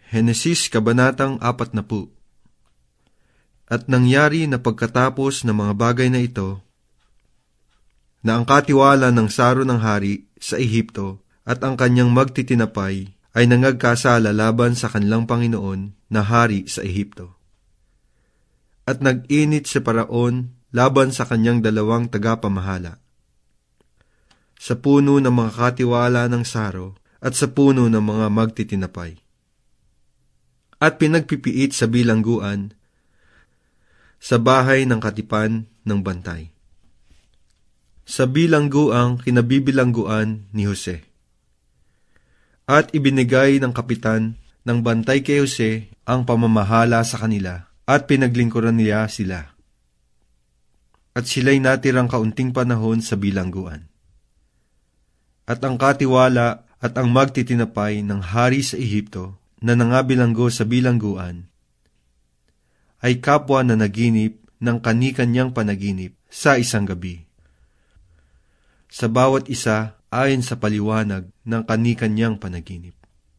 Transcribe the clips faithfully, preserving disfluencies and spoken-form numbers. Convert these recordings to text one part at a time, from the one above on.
Henesis Kabanatang apat na po. At nangyari na pagkatapos ng mga bagay na ito, na ang katiwala ng saro ng hari sa Ehipto at ang kanyang magtitinapay ay nangagkasala laban sa kanilang Panginoon na hari sa Ehipto. At nag-init si Paraon laban sa kanyang dalawang tagapamahala, sa puno ng mga katiwala ng saro at sa puno ng mga magtitinapay. At pinagpipiit sa bilangguan sa bahay ng katipan ng bantay, sa bilangguang kinabibilangguan ni Jose. At ibinigay ng kapitan ng bantay kay Jose ang pamamahala sa kanila, at pinaglingkuran niya sila. At sila'y natirang kaunting panahon sa bilangguan. At ang katiwala at ang magtitinapay ng hari sa Ehipto na nangabilanggo sa bilangguan ay kapwa na naginip ng kani-kanyang panaginip sa isang gabi, sa bawat isa ayon sa paliwanag ng kani-kanyang panaginip.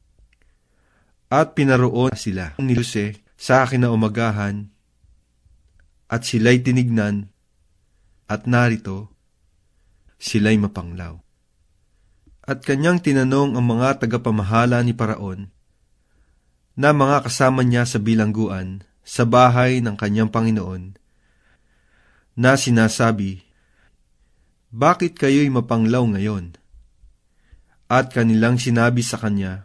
At pinaroon sila ni Jose sa kinaumagahan, at sila'y tinignan, at narito, sila'y mapanglaw. At kanyang tinanong ang mga tagapamahala ni Paraon, na mga kasama niya sa bilangguan, sa bahay ng kanyang Panginoon, na sinasabi, bakit kayo'y mapanglaw ngayon? At kanilang sinabi sa kanya,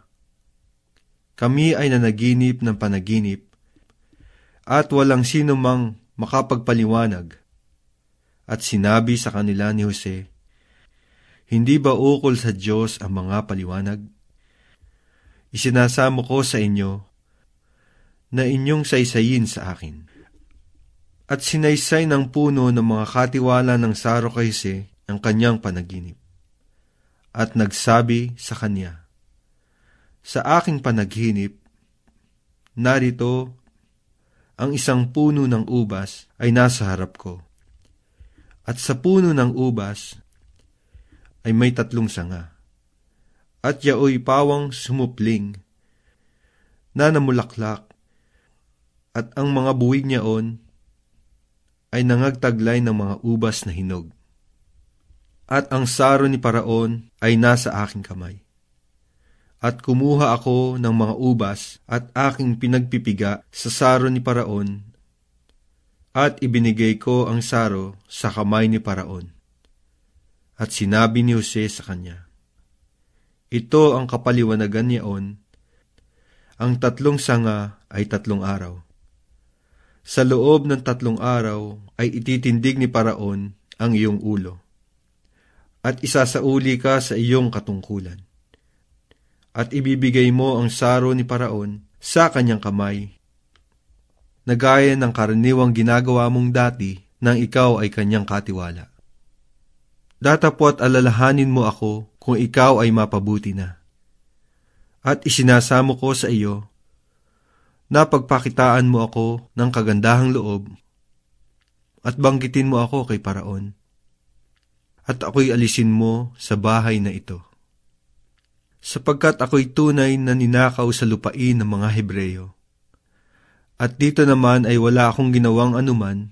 kami ay nanaginip ng panaginip, at walang sino mang makapagpaliwanag. At sinabi sa kanila ni Jose, hindi ba ukol sa Diyos ang mga paliwanag? Isinasamo ko sa inyo na inyong saysayin sa akin. At sinaysay ng puno ng mga katiwala ng saro kay Jose ang kanyang panaginip. At nagsabi sa kanya, sa aking panaginip, narito ang isang puno ng ubas ay nasa harap ko. At sa puno ng ubas ay may tatlong sanga. At yaoy pawang sumupling na namulaklak, at ang mga buwig niyaon ay nangagtaglay ng mga ubas na hinog. At ang saro ni Paraon ay nasa aking kamay. At kumuha ako ng mga ubas at aking pinagpipiga sa saro ni Paraon, at ibinigay ko ang saro sa kamay ni Paraon. At sinabi ni Jose sa kanya, ito ang kapaliwanagan niyaon, ang tatlong sanga ay tatlong araw. Sa loob ng tatlong araw ay ititindig ni Paraon ang iyong ulo, at isasauli ka sa iyong katungkulan. At ibibigay mo ang saro ni Paraon sa kanyang kamay, na gaya ng karaniwang ginagawa mong dati nang ikaw ay kanyang katiwala. Datapwat alalahanin mo ako kung ikaw ay mapabuti na. At isinasamo ko sa iyo na pagpakitaan mo ako ng kagandahang loob, at banggitin mo ako kay Paraon, at ako'y alisin mo sa bahay na ito. Sapagkat ako'y tunay na ninakaw sa lupain ng mga Hebreyo, at dito naman ay wala akong ginawang anuman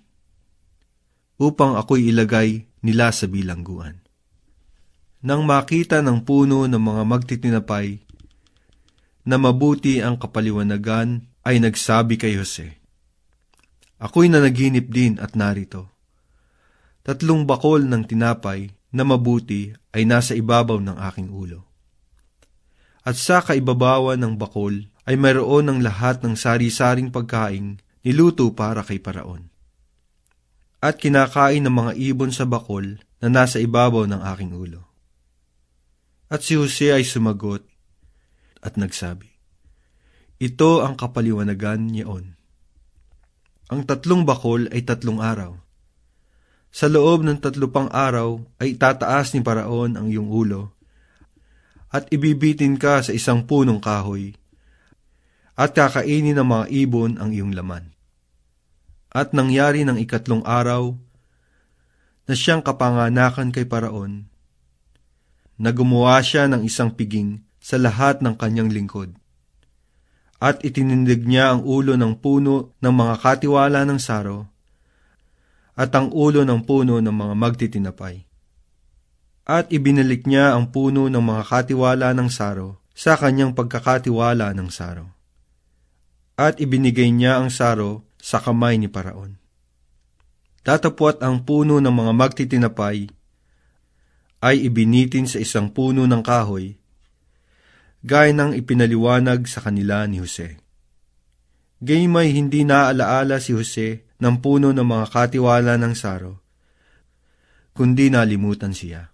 upang ako'y ilagay nila sa bilangguan. Nang makita ng puno ng mga magtitinapay na mabuti ang kapaliwanagan, ay nagsabi kay Jose, ako'y nanaginip din, at narito, tatlong bakol ng tinapay na mabuti ay nasa ibabaw ng aking ulo. At sa kaibabawan ng bakol ay mayroon ng lahat ng sari-saring pagkain niluto para kay Paraon. At kinakain ng mga ibon sa bakol na nasa ibabaw ng aking ulo. At si Jose ay sumagot at nagsabi, ito ang kapaliwanagan niyaon. Ang tatlong bakol ay tatlong araw. Sa loob ng tatlo pang araw ay itataas ni Paraon ang iyong ulo, at ibibitin ka sa isang punong kahoy, at kakainin ng mga ibon ang iyong laman. At nangyari ng ikatlong araw na siyang kapanganakan kay Paraon, na gumawa siya ng isang piging sa lahat ng kanyang lingkod, At itinindig niya ang ulo ng puno ng mga katiwala ng saro at ang ulo ng puno ng mga magtitinapay. At ibinalik niya ang puno ng mga katiwala ng saro sa kanyang pagkakatiwala ng saro. At ibinigay niya ang saro sa kamay ni Paraon. Datapwat ang puno ng mga magtitinapay ay ibinitin sa isang puno ng kahoy, gaya ng ipinaliwanag sa kanila ni Jose. Gaymay hindi naaalaala si Jose ng puno ng mga katiwala ng saro, kundi nalimutan siya.